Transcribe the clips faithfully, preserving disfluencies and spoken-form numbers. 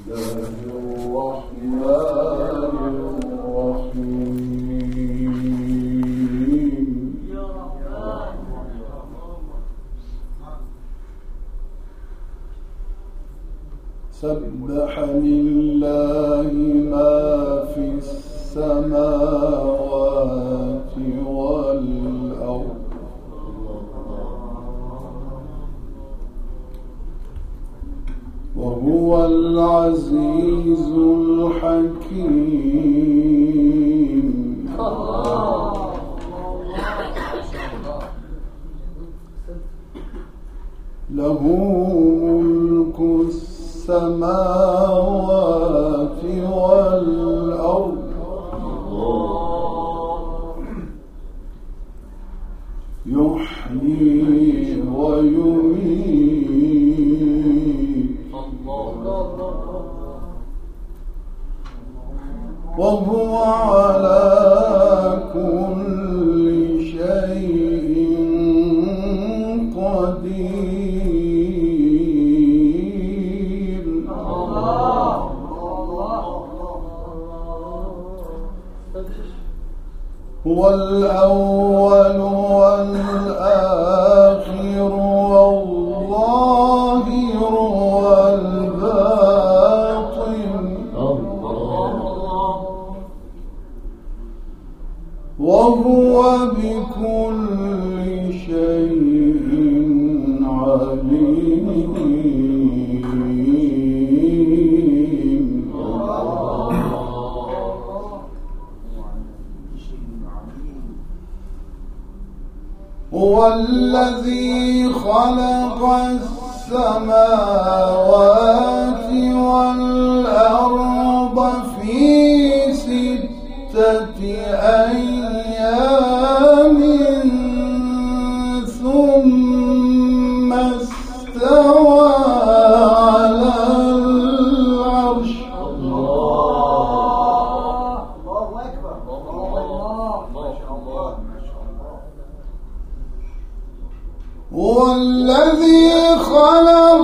سبح لله ما في السماوات والأرض وهو العزيز الحكيم. له ملك السماوات والأرض يحيي ويميت وهو على كل شيء قدير. هو الأول والآخر والظاهر والباطن وهو بكل شيء عليم. هو الذي خلق السماوات والأرض في ستة أيام ثم استوى على العرش. هو الذي خلق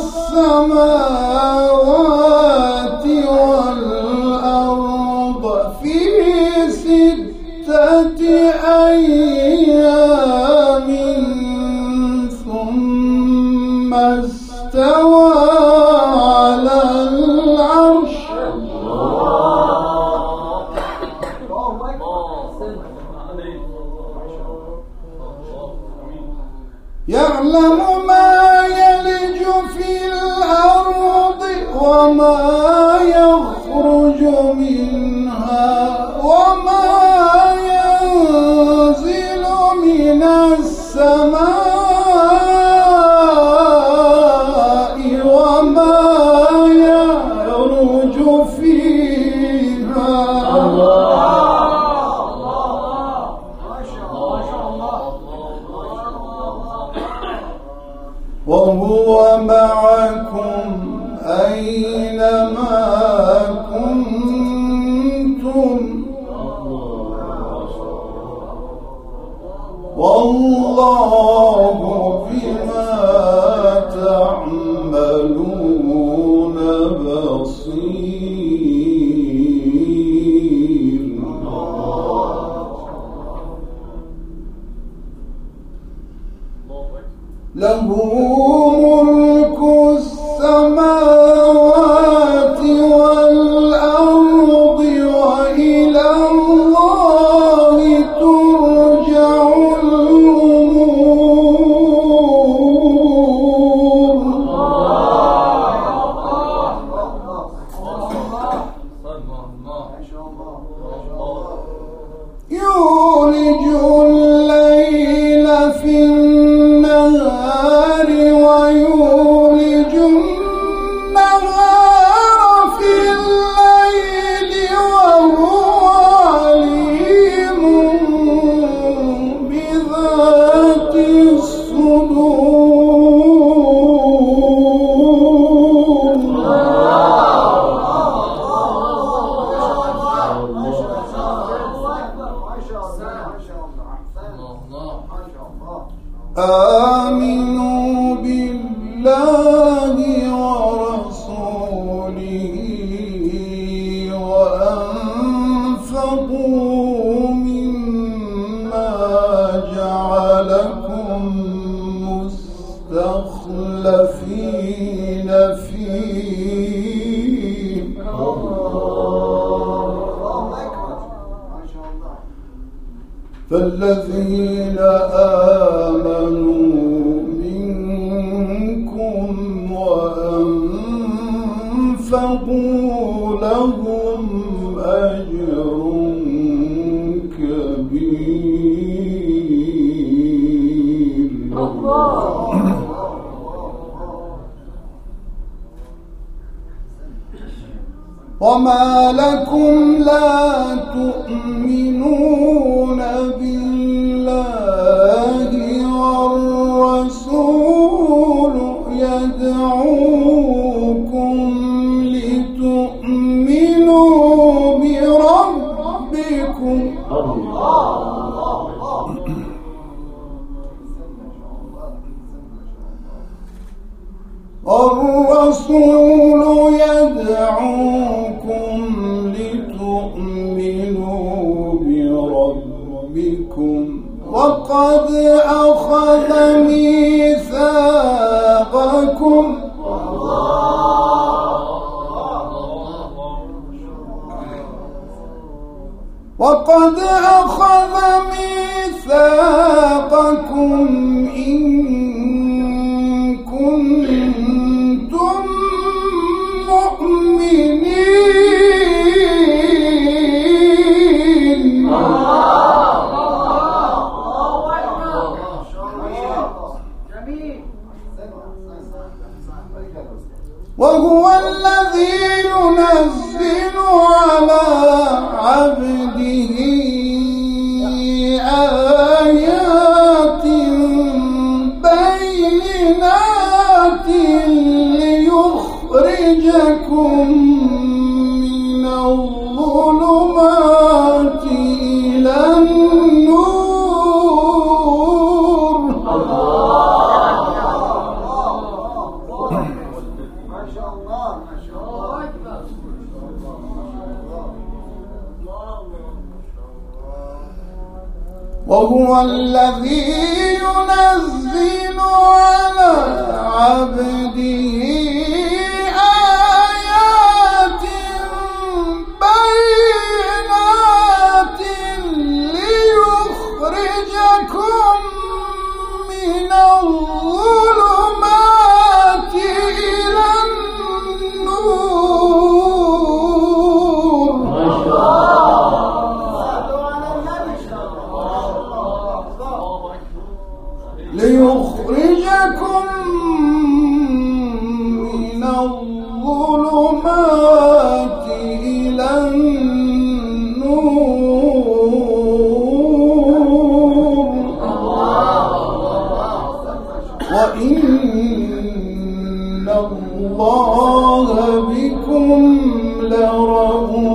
السماوات والأرض في ستة أيام ثم استوى على العرش. يعلم ما يلج في الأرض وما يخرج منها وما ينزل من السماء وما يعرج فيها. وهو معكم أينما كنتم والله بما تعملون بصير. له ملك السماوات والأرض وإلى الله ترجع الأمور. يولج الليل في النهار فالذين آمنوا منكم وأنفقوا لهم أجر كبير. وما لكم لا تؤمنون بالله والرسول يدعوكم لتؤمنوا بربكم الرسول يدعوكم لتؤمنوا بربكم وقد أخذ ميثاقكم وقد أخذ ميثاقكم إن كنتم مؤمنين. وهو الذي ينزل على عبده آيات بينات ليخرجكم من الظلمات إلى النور. ما شاء الله ما شاء الله. وهو الذي ينزل على عبده آيات بينات ليخرجكم من الظلمات إلى النور. ما شاء الله. ليخرجكم من الظلمات إلى النور وإن الله بكم لرؤوف